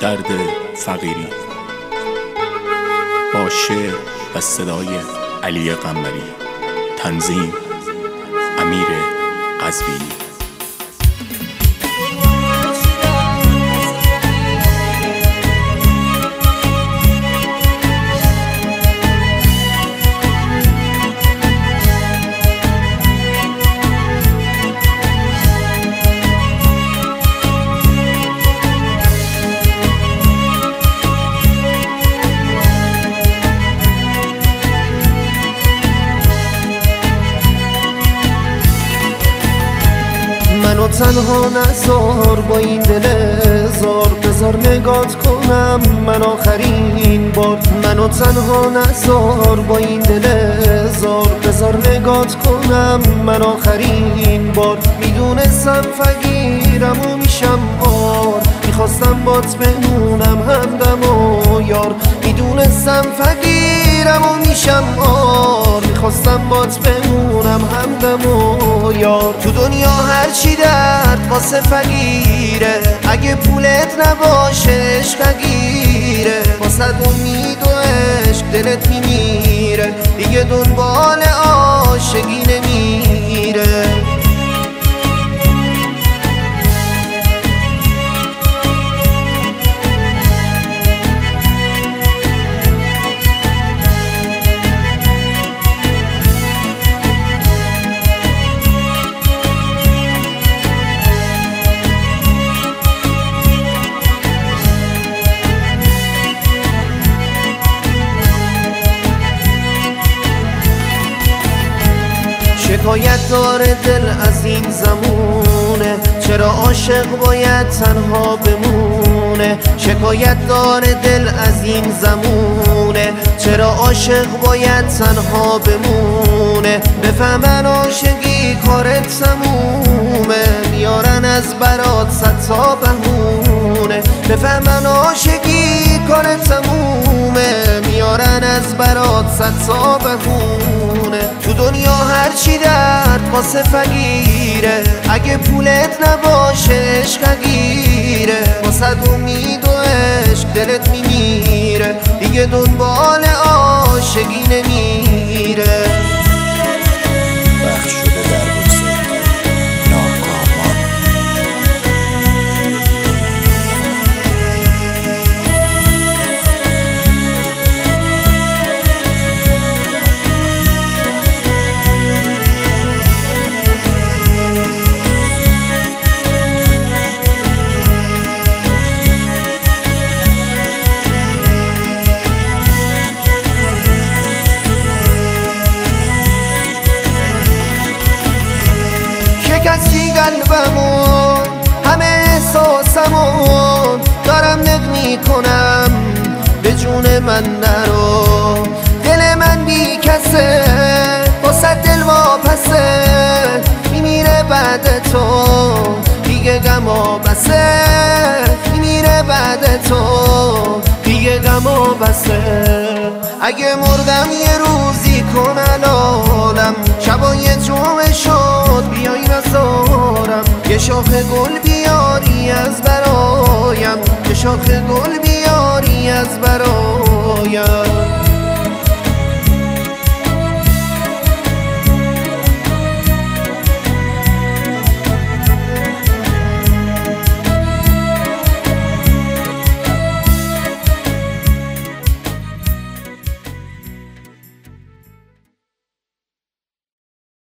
درد فقیری با شعر و صدای علی قنبری، تنظیم امیر قزوینی. منو تنها نذار با این دل زار، بذار نگات کنم من آخرین بار. منو تنها نذار با این دل زار، بذار نگات کنم من آخرین بار. میدونستم فقیرم و میشم بار، میخواستم بات بمونم همدم و یار. میدونستم فقیرم و میشم بار، میخواستم بات بمونم همدم و یار. تو دنیا هرچی درد واسه فقیره، اگه پولت نباشه عشق گیره. واسه امید و عشق دلت میمیره، دیگه دنبال عاشقی نمیره. شکایت داره دل از این زمونه، چرا عاشق باید تنها بمونه. شکایت داره دل از این زمونه، چرا عاشق باید تنها بمونه. بفهمن عاشقی کارت تمومه، میارن از برات صد تا بهونه. بفهمن عاشقی کارت تمومه، میارن از برات صد تا بهونه. تو دنیا هرچی درد واسه فقیره، اگه پولت نباشه عشق گیره. واسه امید و عشق دلت میمیره، دیگه دنبال عاشقی نمیره. بخش شده در بوسه ناکامان. کسی قلبمون همه احساسمون دارم نق میکنم، به جون من نرو. دل من بی کسه، واسه دل واپسه، میمیره بعد تو دیگه غما بسه. میمیره بعد تو دیگه غما بسه. اگه مردم یه روزی کن الانم، شبای جمعه شد بیای نزارم. یه شاخ گل بیاری از برایم، یه شاخ گل بیاری از برایم.